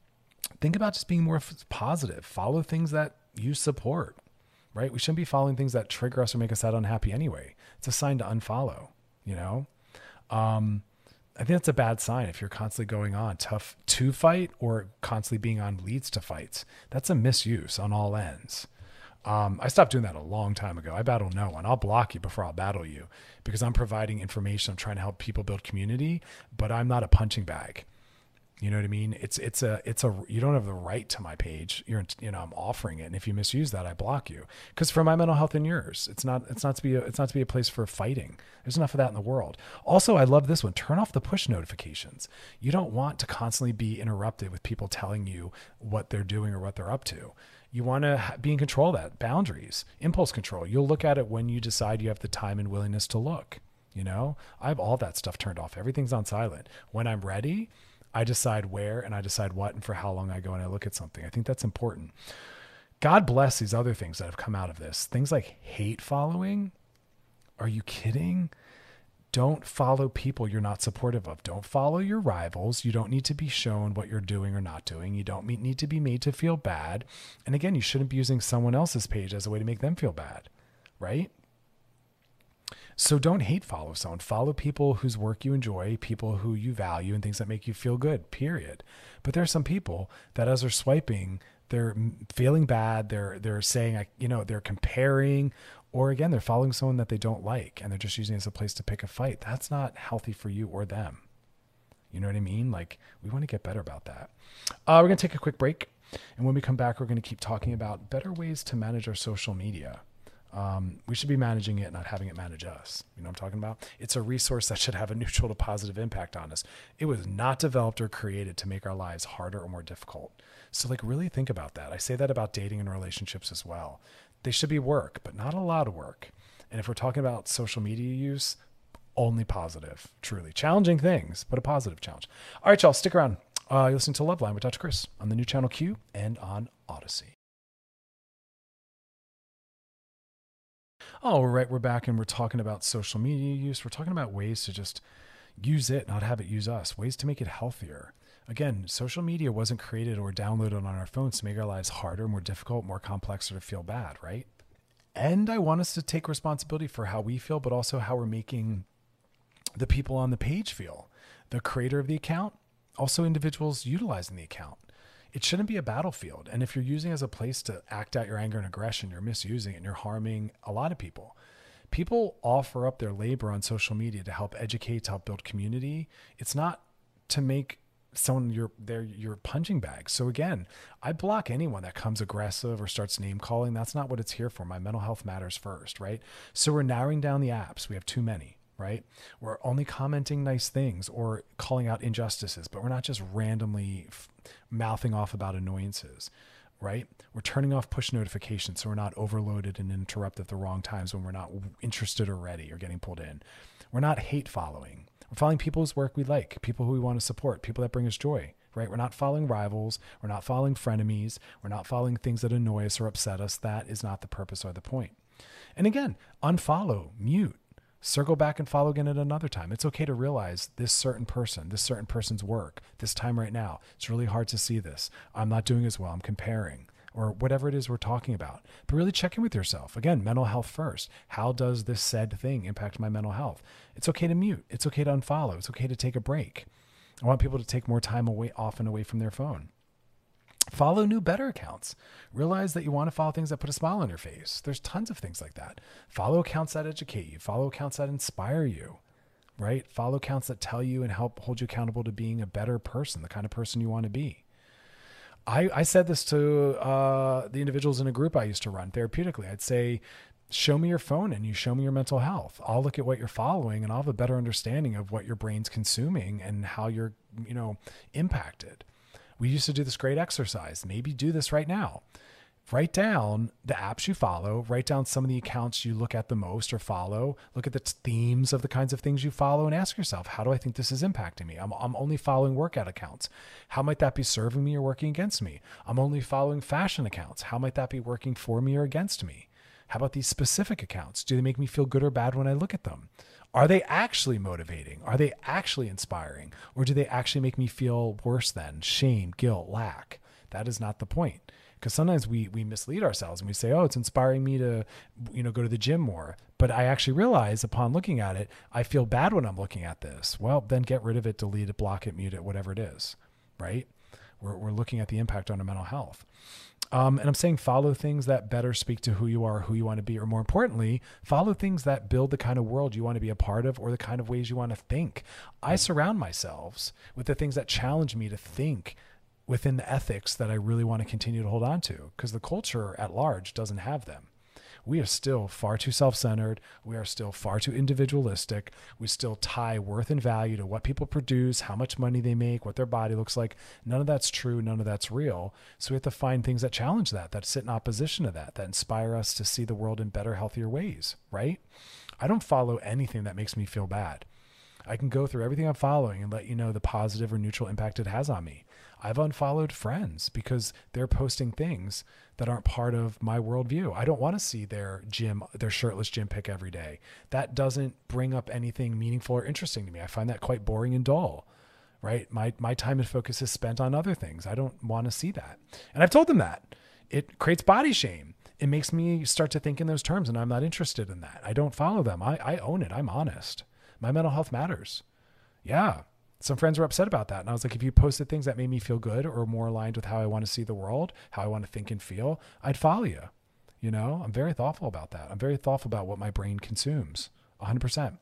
think about just being more positive. Follow things that you support, right? We shouldn't be following things that trigger us or make us that unhappy anyway. It's a sign to unfollow, you know? Um, I think that's a bad sign if you're constantly going on tough to fight or constantly being on leads to fights. That's a misuse on all ends. Um, I stopped doing that a long time ago. I battle no one. I'll block you before I'll battle you because I'm providing information. I'm trying to help people build community, but I'm not a punching bag. You know what I mean? It's, it's a, it's a, you don't have the right to my page. You're, you know, I'm offering it. And if you misuse that, I block you because for my mental health and yours, it's not, it's not to be, a, it's not to be a place for fighting. There's enough of that in the world. Also, I love this one. Turn off the push notifications. You don't want to constantly be interrupted with people telling you what they're doing or what they're up to. You want to be in control of that. Boundaries, impulse control. You'll look at it when you decide you have the time and willingness to look. You know, I have all that stuff turned off. Everything's on silent. When I'm ready, I decide where and I decide what and for how long I go and I look at something. I think that's important. God bless these other things that have come out of this. Things like hate following. Are you kidding? Don't follow people you're not supportive of. Don't follow your rivals. You don't need to be shown what you're doing or not doing. You don't need to be made to feel bad. And again, you shouldn't be using someone else's page as a way to make them feel bad, right? So don't hate follow someone. Follow people whose work you enjoy, people who you value, and things that make you feel good, period. But there are some people that as they're swiping, they're feeling bad. They're, they're saying, you know, they're comparing, or again, they're following someone that they don't like and they're just using it as a place to pick a fight. That's not healthy for you or them. You know what I mean? Like, we want to get better about that. Uh, we're going to take a quick break. And when we come back, we're going to keep talking about better ways to manage our social media. Um, we should be managing it, not having it manage us. You know what I'm talking about? It's a resource that should have a neutral to positive impact on us. It was not developed or created to make our lives harder or more difficult. So like really think about that. I say that about dating and relationships as well. They should be work, but not a lot of work. And if we're talking about social media use, only positive, truly challenging things, but a positive challenge. All right, y'all, stick around. Uh, you're listening to Loveline with Doctor Chris on the new channel Q and on Odyssey. All right, we're back and we're talking about social media use. We're talking about ways to just use it, not have it use us, ways to make it healthier. Again, social media wasn't created or downloaded on our phones to make our lives harder, more difficult, more complex, or to feel bad, right? And I want us to take responsibility for how we feel, but also how we're making the people on the page feel. The creator of the account, also individuals utilizing the account. It shouldn't be a battlefield. And if you're using it as a place to act out your anger and aggression, you're misusing it and you're harming a lot of people. People offer up their labor on social media to help educate, to help build community. It's not to make someone your their your punching bag. So again, I block anyone that comes aggressive or starts name calling. That's not what it's here for. My mental health matters first, right? So we're narrowing down the apps. We have too many, right? We're only commenting nice things or calling out injustices, but we're not just randomly f- mouthing off about annoyances, right? We're turning off push notifications so we're not overloaded and interrupted at the wrong times when we're not interested or ready or getting pulled in. We're not hate following. We're following people whose work we like, people who we want to support, people that bring us joy, right? We're not following rivals. We're not following frenemies. We're not following things that annoy us or upset us. That is not the purpose or the point. And again, unfollow, mute, circle back and follow again at another time. It's okay to realize this certain person, this certain person's work, this time right now, it's really hard to see this. I'm not doing as well. I'm comparing. Or whatever it is we're talking about. But really check in with yourself. Again, mental health first. How does this said thing impact my mental health? It's okay to mute. It's okay to unfollow. It's okay to take a break. I want people to take more time away, off and away from their phone. Follow new, better accounts. Realize that you want to follow things that put a smile on your face. There's tons of things like that. Follow accounts that educate you. Follow accounts that inspire you, right? Follow accounts that tell you and help hold you accountable to being a better person, the kind of person you want to be. I, I said this to uh, the individuals in a group I used to run therapeutically. I'd say, show me your phone and you show me your mental health. I'll look at what you're following and I'll have a better understanding of what your brain's consuming and how you're, you know, impacted. We used to do this great exercise. Maybe do this right now. Write down the apps you follow, write down some of the accounts you look at the most or follow, look at the themes of the kinds of things you follow and ask yourself, how do I think this is impacting me? I'm, I'm only following workout accounts. How might that be serving me or working against me? I'm only following fashion accounts. How might that be working for me or against me? How about these specific accounts? Do they make me feel good or bad when I look at them? Are they actually motivating? Are they actually inspiring? Or do they actually make me feel worse than shame, guilt, lack? That is not the point. Because sometimes we we mislead ourselves and we say, oh, it's inspiring me to, you know, go to the gym more. But I actually realize upon looking at it, I feel bad when I'm looking at this. Well, then get rid of it, delete it, block it, mute it, whatever it is, right? We're, we're looking at the impact on our mental health. Um, and I'm saying follow things that better speak to who you are, who you want to be, or more importantly, follow things that build the kind of world you want to be a part of or the kind of ways you want to think. I surround myself with the things that challenge me to think within the ethics that I really want to continue to hold on to, because the culture at large doesn't have them. We are still far too self-centered. We are still far too individualistic. We still tie worth and value to what people produce, how much money they make, what their body looks like. None of that's true. None of that's real. So we have to find things that challenge that, that sit in opposition to that, that inspire us to see the world in better, healthier ways, right? I don't follow anything that makes me feel bad. I can go through everything I'm following and let you know the positive or neutral impact it has on me. I've unfollowed friends because they're posting things that aren't part of my worldview. I don't want to see their gym, their shirtless gym pic every day. That doesn't bring up anything meaningful or interesting to me. I find that quite boring and dull, right? My, my time and focus is spent on other things. I don't want to see that. And I've told them that. It creates body shame. It makes me start to think in those terms, and I'm not interested in that. I don't follow them. I, I own it. I'm honest. My mental health matters. Yeah. Some friends were upset about that. And I was like, if you posted things that made me feel good or more aligned with how I want to see the world, how I want to think and feel, I'd follow you. You know, I'm very thoughtful about that. I'm very thoughtful about what my brain consumes. one hundred percent.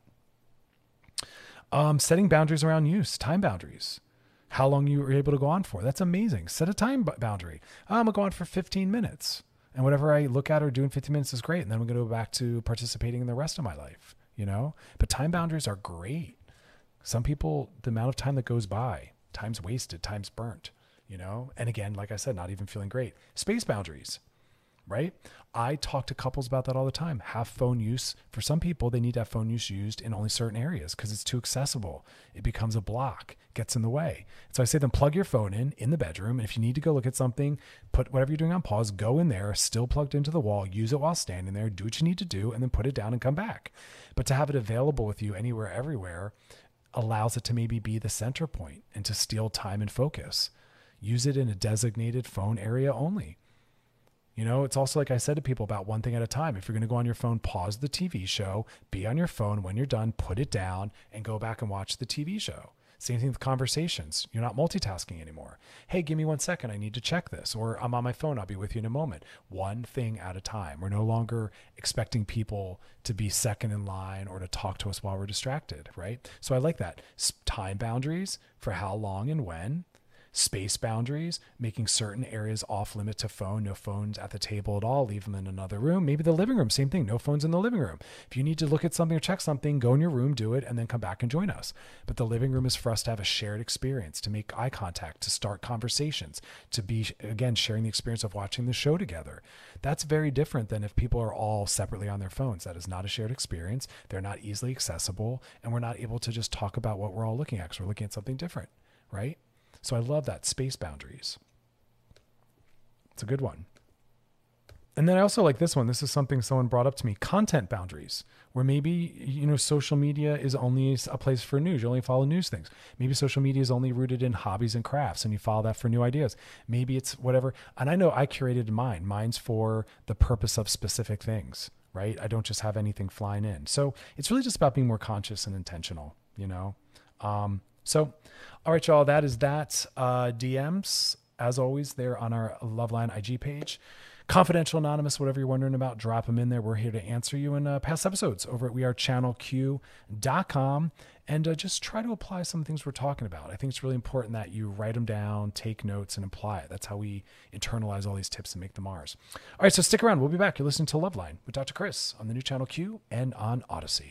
Um, setting boundaries around use, time boundaries. How long you were able to go on for. That's amazing. Set a time boundary. I'm going to go on for fifteen minutes. And whatever I look at or do in fifteen minutes is great. And then I'm going to go back to participating in the rest of my life, you know? But time boundaries are great. Some people, the amount of time that goes by, time's wasted, time's burnt, you know? And again, like I said, not even feeling great. Space boundaries, right? I talk to couples about that all the time. Have phone use. For some people, they need to have phone use used in only certain areas because it's too accessible. It becomes a block, gets in the way. So I say then plug your phone in, in the bedroom. And if you need to go look at something, put whatever you're doing on pause, go in there, still plugged into the wall, use it while standing there, do what you need to do, and then put it down and come back. But to have it available with you anywhere, everywhere, allows it to maybe be the center point and to steal time and focus. Use it in a designated phone area only. You know, it's also like I said to people about one thing at a time. If you're going to go on your phone, pause the T V show, be on your phone. When you're done, put it down and go back and watch the T V show. Same thing with conversations. You're not multitasking anymore. Hey, give me one second. I need to check this. Or I'm on my phone. I'll be with you in a moment. One thing at a time. We're no longer expecting people to be second in line or to talk to us while we're distracted, right? So I like that. Time boundaries for how long and when. Space boundaries, making certain areas off limit to phone, no phones at the table at all, leave them in another room. Maybe the living room, same thing, no phones in the living room. If you need to look at something or check something, go in your room, do it, and then come back and join us. But the living room is for us to have a shared experience, to make eye contact, to start conversations, to be, again, sharing the experience of watching the show together. That's very different than if people are all separately on their phones. That is not a shared experience. They're not easily accessible, and we're not able to just talk about what we're all looking at because we're looking at something different, right? So I love that, space boundaries. It's a good one. And then I also like this one. This is something someone brought up to me, content boundaries, where maybe, you know, social media is only a place for news. You only follow news things. Maybe social media is only rooted in hobbies and crafts and you follow that for new ideas. Maybe it's whatever. And I know I curated mine. Mine's for the purpose of specific things, right? I don't just have anything flying in. So it's really just about being more conscious and intentional, you know? Um, So, all right, y'all, that is that. Uh, D Ms, as always, they're on our Loveline I G page. Confidential, anonymous, whatever you're wondering about, drop them in there. We're here to answer you in uh, past episodes over at we are channel q dot com. And uh, just try to apply some things we're talking about. I think it's really important that you write them down, take notes, and apply it. That's how we internalize all these tips and make them ours. All right, so stick around. We'll be back. You're listening to Loveline with Doctor Chris on the new Channel Q and on Odyssey.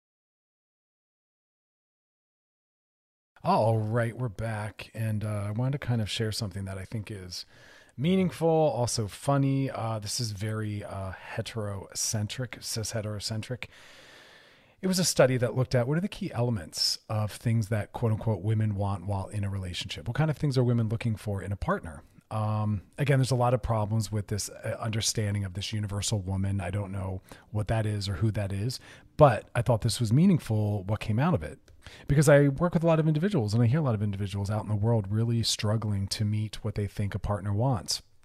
All right, we're back, and uh, I wanted to kind of share something that I think is meaningful, also funny. Uh, this is very uh, heterocentric, cis heterocentric. It was a study that looked at what are the key elements of things that quote unquote women want while in a relationship. What kind of things are women looking for in a partner? Um, again, there's a lot of problems with this understanding of this universal woman. I don't know what that is or who that is, but I thought this was meaningful, what came out of it. Because I work with a lot of individuals and I hear a lot of individuals out in the world really struggling to meet what they think a partner wants.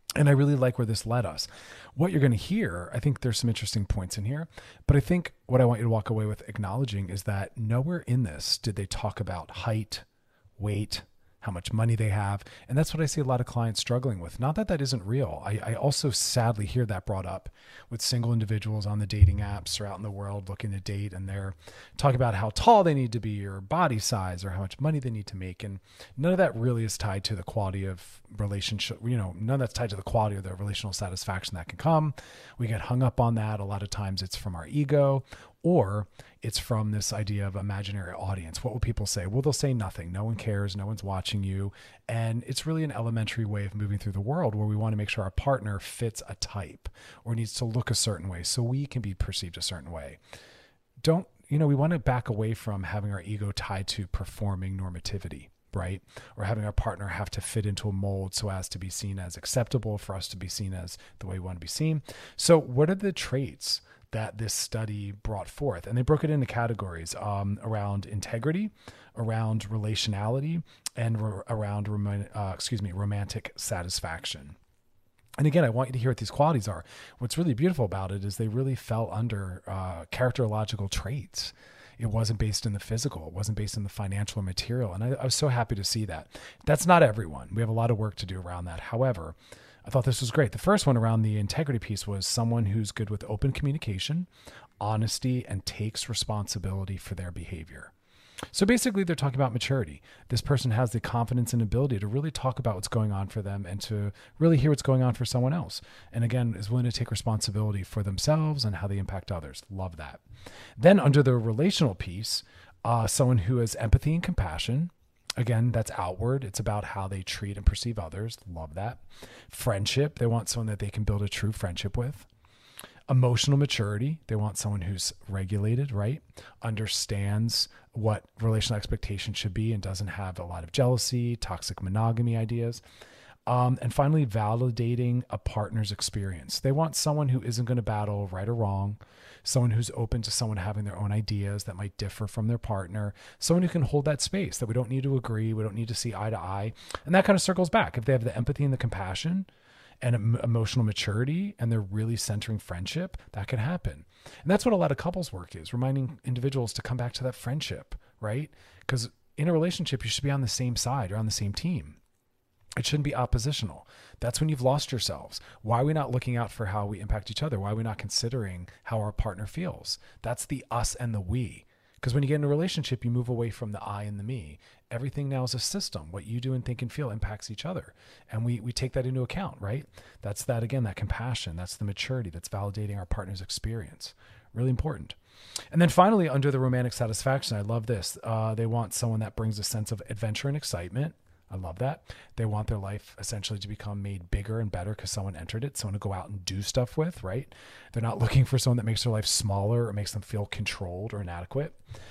And I really like where this led us. What you're going to hear, I think there's some interesting points in here, but I think what I want you to walk away with acknowledging is that nowhere in this did they talk about height, weight, how much money they have. And that's what I see a lot of clients struggling with. Not that that isn't real. I, I also sadly hear that brought up with single individuals on the dating apps or out in the world looking to date, and they're talking about how tall they need to be or body size or how much money they need to make. And none of that really is tied to the quality of relationship. You know, none of that's tied to the quality of the relational satisfaction that can come. We get hung up on that. A lot of times it's from our ego, or it's from this idea of imaginary audience. What will people say? Well, they'll say nothing. No one cares. No one's watching you. And it's really an elementary way of moving through the world where we want to make sure our partner fits a type or needs to look a certain way so we can be perceived a certain way. Don't, you know, we want to back away from having our ego tied to performing normativity, right? Or having our partner have to fit into a mold so as to be seen as acceptable, for us to be seen as the way we want to be seen. So what are the traits that this study brought forth? And they broke it into categories um, around integrity, around relationality, and re- around rom- uh, excuse me, romantic satisfaction. And again, I want you to hear what these qualities are. What's really beautiful about it is they really fell under uh, characterological traits. It wasn't based in the physical. It wasn't based in the financial or material. And I, I was so happy to see that. That's not everyone. We have a lot of work to do around that. However, I thought this was great. The first one around the integrity piece was someone who's good with open communication, honesty, and takes responsibility for their behavior. So basically they're talking about maturity. This person has the confidence and ability to really talk about what's going on for them and to really hear what's going on for someone else. And again, is willing to take responsibility for themselves and how they impact others. Love that. Then under the relational piece, uh, someone who has empathy and compassion. Again, that's outward. It's about how they treat and perceive others. Love that. Friendship. They want someone that they can build a true friendship with. Emotional maturity. They want someone who's regulated, right? Understands what relational expectations should be and doesn't have a lot of jealousy, toxic monogamy ideas. Um, and finally, validating a partner's experience. They want someone who isn't going to battle right or wrong, someone who's open to someone having their own ideas that might differ from their partner, someone who can hold that space, that we don't need to agree, we don't need to see eye to eye. And that kind of circles back. If they have the empathy and the compassion and em- emotional maturity, and they're really centering friendship, that can happen. And that's what a lot of couples work is, reminding individuals to come back to that friendship, right? Because in a relationship, you should be on the same side or on the same team. It shouldn't be oppositional. That's when you've lost yourselves. Why are we not looking out for how we impact each other? Why are we not considering how our partner feels? That's the us and the we. Because when you get in a relationship, you move away from the I and the me. Everything now is a system. What you do and think and feel impacts each other. And we we take that into account, right? That's that, again, that compassion. That's the maturity. That's validating our partner's experience. Really important. And then finally, under the romantic satisfaction, I love this. Uh, they want someone that brings a sense of adventure and excitement. I love that. They want their life essentially to become made bigger and better because someone entered it, someone to go out and do stuff with, right? They're not looking for someone that makes their life smaller or makes them feel controlled or inadequate.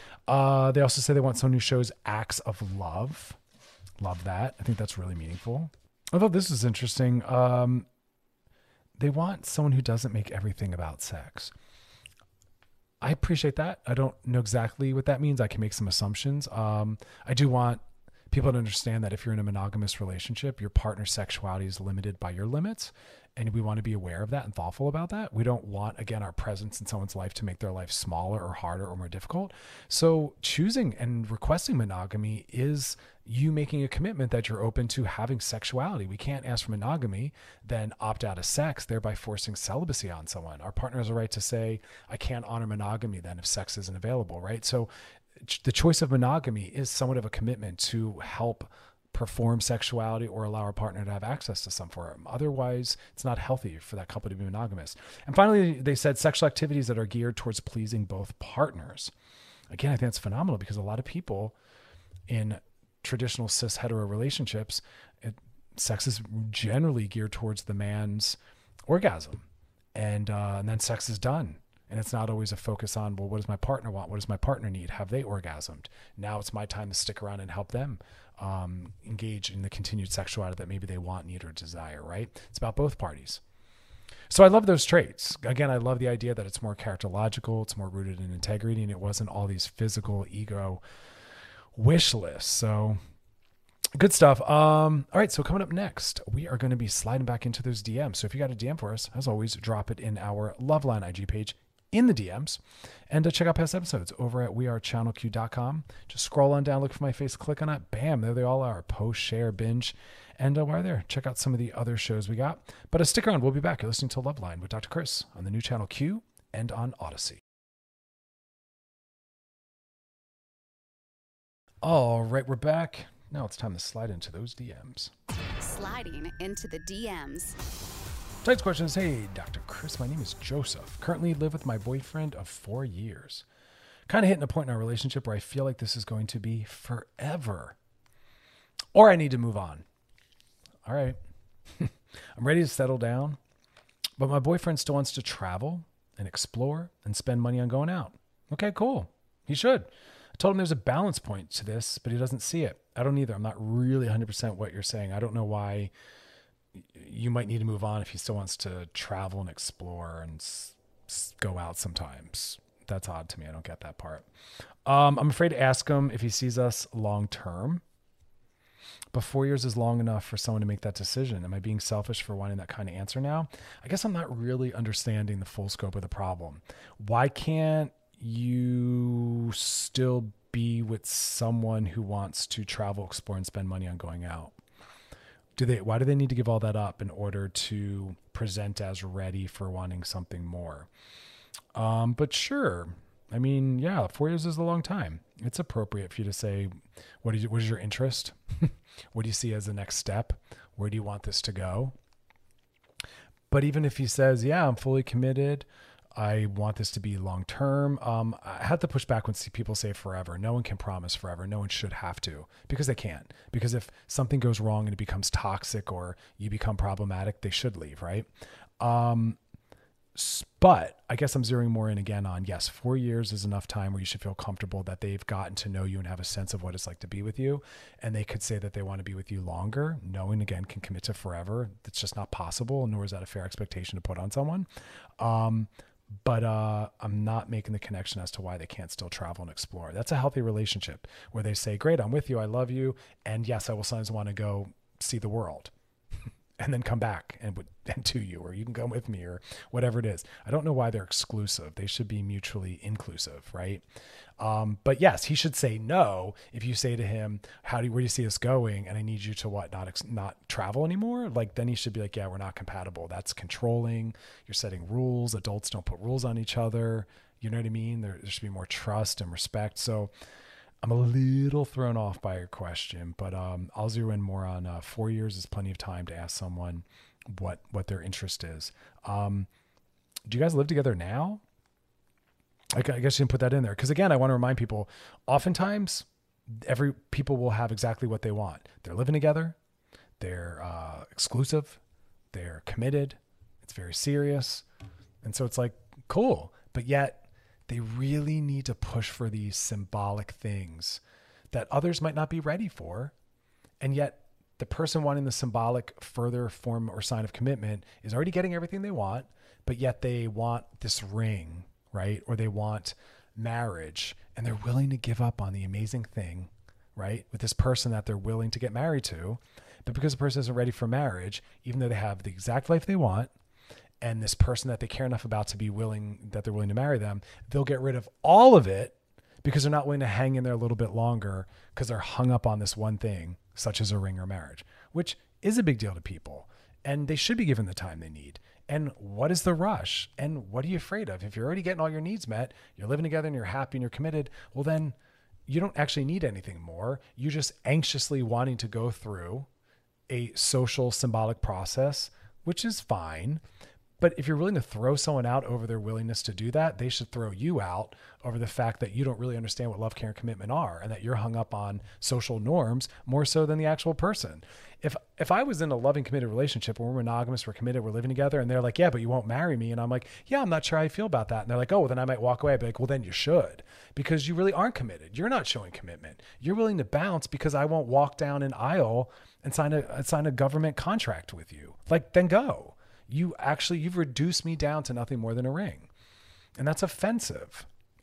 Uh, they also say they want someone who shows acts of love. Love that. I think that's really meaningful. I thought this was interesting. Um, they want someone who doesn't make everything about sex. I appreciate that. I don't know exactly what that means. I can make some assumptions. Um, I do want people to understand that if you're in a monogamous relationship, your partner's sexuality is limited by your limits. And we want to be aware of that and thoughtful about that. We don't want, again, our presence in someone's life to make their life smaller or harder or more difficult. So choosing and requesting monogamy is you making a commitment that you're open to having sexuality. We can't ask for monogamy, then opt out of sex, thereby forcing celibacy on someone. Our partner has a right to say, I can't honor monogamy then if sex isn't available, right? So the choice of monogamy is somewhat of a commitment to help perform sexuality or allow our partner to have access to some form. Otherwise, it's not healthy for that couple to be monogamous. And finally, they said sexual activities that are geared towards pleasing both partners. Again, I think it's phenomenal because a lot of people in traditional cis hetero relationships, it, sex is generally geared towards the man's orgasm. And, uh, and then sex is done. And it's not always a focus on, well, what does my partner want? What does my partner need? Have they orgasmed? Now it's my time to stick around and help them um, engage in the continued sexuality that maybe they want, need, or desire, right? It's about both parties. So I love those traits. Again, I love the idea that it's more characterological, it's more rooted in integrity, and it wasn't all these physical ego wish lists. So Good stuff. Um, all right, so coming up next, we are going to be sliding back into those D Ms. So if you got a D M for us, as always, drop it in our Loveline I G page in the D Ms, and uh, check out past episodes over at we are channel q dot com. Just scroll on down, look for my face, click on it. Bam, there they all are. Post, share, binge. And uh, while you're there, check out some of the other shows we got. But uh, stick around. We'll be back. You're listening to Loveline with Doctor Chris on the new channel Q and on Odyssey. All right, we're back. Now it's time to slide into those D Ms. Sliding into the D Ms. Tonight's question is, hey, Doctor Chris, my name is Joseph. Currently live with my boyfriend of four years. Kind of hitting a point in our relationship where I feel like this is going to be forever. Or I need to move on. All right. I'm ready to settle down, but my boyfriend still wants to travel and explore and spend money on going out. Okay, cool. He should. I told him there's a balance point to this, but he doesn't see it. I don't either. I'm not really one hundred percent what you're saying. I don't know why you might need to move on if he still wants to travel and explore and s- s- go out sometimes. That's odd to me. I don't get that part. Um, I'm afraid to ask him if he sees us long term. But four years is long enough for someone to make that decision. Am I being selfish for wanting that kind of answer now? I guess I'm not really understanding the full scope of the problem. Why can't you still be with someone who wants to travel, explore, and spend money on going out? Do they, why do they need to give all that up in order to present as ready for wanting something more? Um, but sure. I mean, yeah, four years is a long time. It's appropriate for you to say, what is, what is your interest? What do you see as the next step? Where do you want this to go? But even if he says, yeah, I'm fully committed, I want this to be long-term. Um, I have to push back when people say forever. No one can promise forever. No one should have to, because they can't. Because if something goes wrong and it becomes toxic or you become problematic, they should leave, right? Um, but I guess I'm zeroing more in again on, yes, four years is enough time where you should feel comfortable that they've gotten to know you and have a sense of what it's like to be with you. And they could say that they want to be with you longer. No one, again, can commit to forever. That's just not possible, nor is that a fair expectation to put on someone. Um, But uh, I'm not making the connection as to why they can't still travel and explore. That's a healthy relationship where they say, great, I'm with you, I love you, and yes, I will sometimes want to go see the world and then come back and, and to you, or you can come with me, or whatever it is. I don't know why they're exclusive. They should be mutually inclusive, right? Um, but yes, he should say no if you say to him, "How do you, where do you see us going?" And I need you to what? Not ex- not travel anymore. Like then he should be like, "Yeah, we're not compatible." That's controlling. You're setting rules. Adults don't put rules on each other. You know what I mean? There, there should be more trust and respect. So I'm a little thrown off by your question, but um, I'll zero in more on uh, four years is plenty of time to ask someone what what their interest is. Um, do you guys live together now? I guess you didn't put that in there. Because again, I want to remind people, oftentimes every people will have exactly what they want. They're living together. They're uh, exclusive. They're committed. It's very serious. And so it's like, cool. But yet they really need to push for these symbolic things that others might not be ready for. And yet the person wanting the symbolic further form or sign of commitment is already getting everything they want, but yet they want this ring, right? Or they want marriage, and they're willing to give up on the amazing thing, right? With this person that they're willing to get married to, but because the person isn't ready for marriage, even though they have the exact life they want, and this person that they care enough about to be willing, that they're willing to marry them, they'll get rid of all of it because they're not willing to hang in there a little bit longer because they're hung up on this one thing, such as a ring or marriage, which is a big deal to people. And they should be given the time they need. And what is the rush? And what are you afraid of? If you're already getting all your needs met, you're living together and you're happy and you're committed, well, then you don't actually need anything more. You're just anxiously wanting to go through a social symbolic process, which is fine. But if you're willing to throw someone out over their willingness to do that, they should throw you out over the fact that you don't really understand what love, care, and commitment are, and that you're hung up on social norms more so than the actual person. If if I was in a loving, committed relationship where we're monogamous, we're committed, we're living together, and they're like, yeah, but you won't marry me. And I'm like, yeah, I'm not sure how I feel about that. And they're like, oh, well, then I might walk away. I'd be like, well, then you should, because you really aren't committed. You're not showing commitment. You're willing to bounce because I won't walk down an aisle and sign a sign a government contract with you. Like, then go. You actually, you've reduced me down to nothing more than a ring. And that's offensive.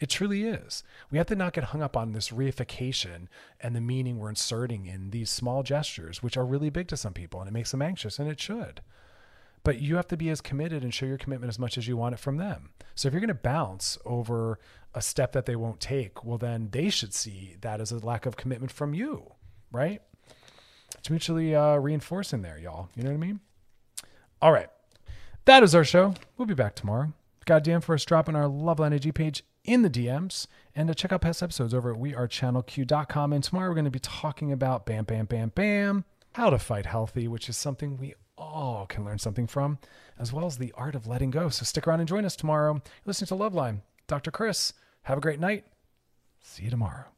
It truly is. We have to not get hung up on this reification and the meaning we're inserting in these small gestures, which are really big to some people, and it makes them anxious, and it should. But you have to be as committed and show your commitment as much as you want it from them. So if you're going to bounce over a step that they won't take, well, then they should see that as a lack of commitment from you, right? It's mutually uh, reinforcing there, y'all. You know what I mean? All right. That is our show. We'll be back tomorrow. Got a D M for us, drop in our Loveline I G page in the D Ms, and to check out past episodes over at we are channel q dot com. And tomorrow we're going to be talking about bam, bam, bam, bam, how to fight healthy, which is something we all can learn something from, as well as the art of letting go. So stick around and join us tomorrow. You're listening to Loveline. Doctor Chris, have a great night. See you tomorrow.